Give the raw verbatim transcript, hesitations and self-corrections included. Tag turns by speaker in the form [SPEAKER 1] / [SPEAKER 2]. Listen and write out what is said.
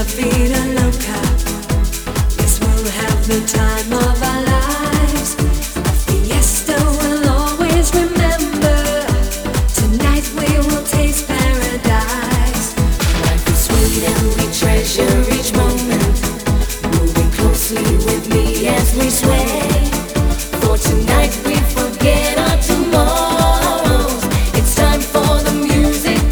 [SPEAKER 1] vida loca. Yes, we'll have the time of our lives. A fiesta we'll always remember. Tonight we will taste paradise. Life is sweet and we treasure each moment. Moving closely with me as we sway.